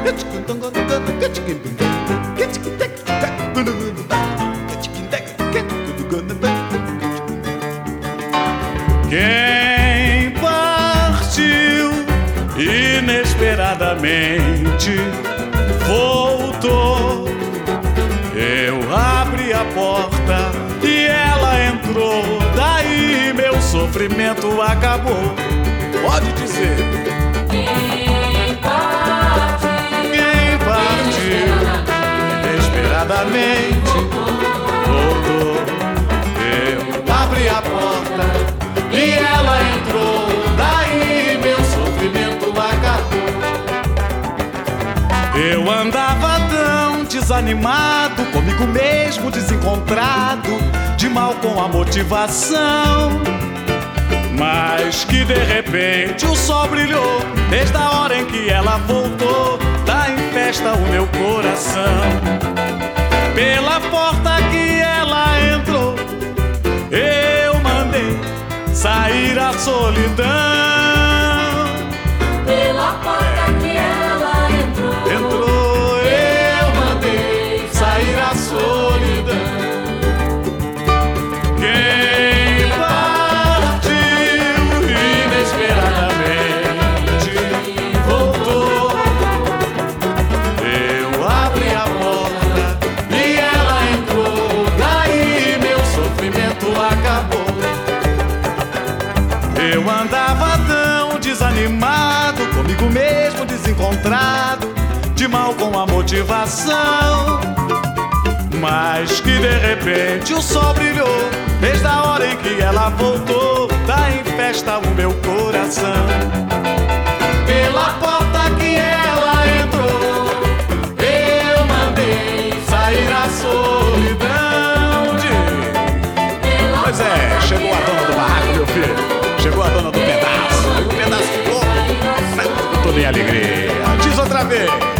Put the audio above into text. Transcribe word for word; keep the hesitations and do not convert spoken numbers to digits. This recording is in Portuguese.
Quem partiu inesperadamente voltou. Eu abri a porta e ela entrou. Daí meu sofrimento acabou. Pode dizer. Quem partiu, Quem partiu inesperadamente voltou. Eu abri a porta e ela entrou. Daí meu sofrimento acabou. Eu andava tão desanimado, comigo mesmo desencontrado, de mal com a motivação. Mas que de repente o sol brilhou, desde a hora em que ela voltou. Tá em festa o meu coração. Pela porta que ela entrou, eu mandei sair a solidão. pela porta que ela entrou, Entrou, eu mandei sair a solidão. Quem partiu inesperadamente voltou. Eu abri a porta e ela entrou. Daí meu sofrimento acabou. Eu andava tão desanimado, comigo mesmo desencontrado, de mal com a motivação. Mas que de repente o sol brilhou, desde a hora em que ela voltou. Tá em festa o meu coração. Pela porta que ela entrou, eu mandei sair a solidão de... pela Pois é, chegou a dona do barraco, meu filho. Chegou a dona do pedaço. Aí o pedaço ficou. Tudo em alegria. Diz outra vez.